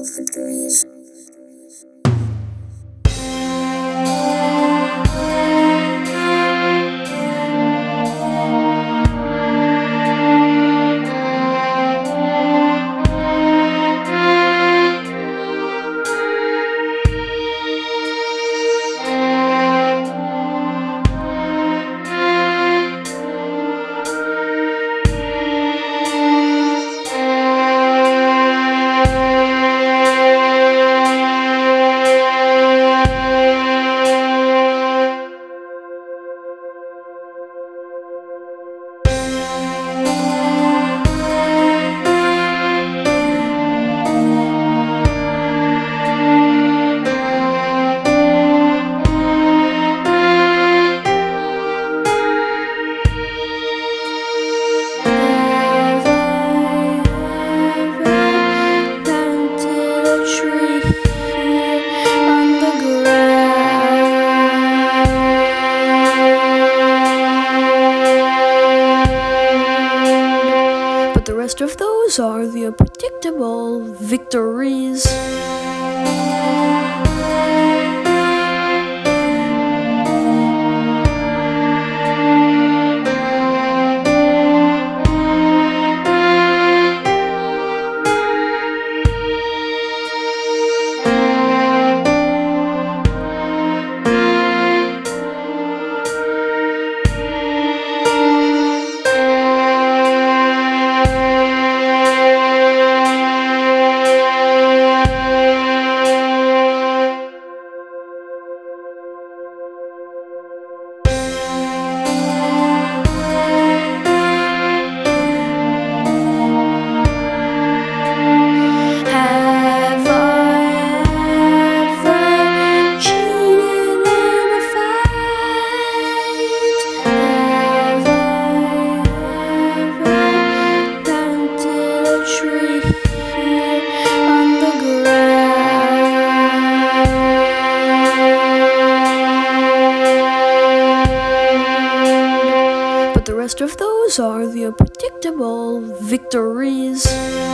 unpredictable victories. But the rest of those are the unpredictable victories. But the rest of those are the unpredictable victories.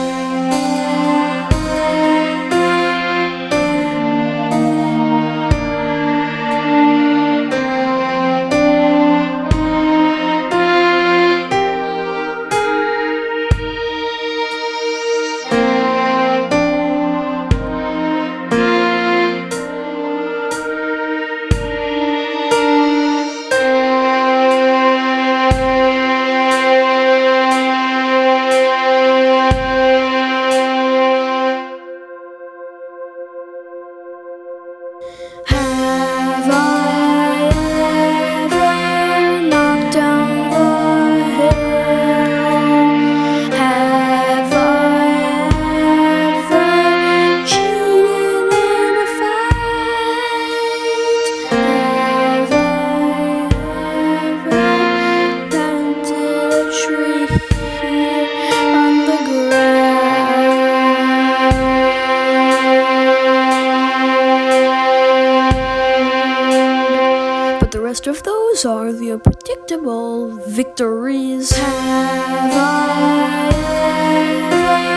Have I ever knocked down the hill? Have I ever cheated in a fight? Have I ever planted a tree on the ground? But the rest of those are the unpredictable victories. Have I ever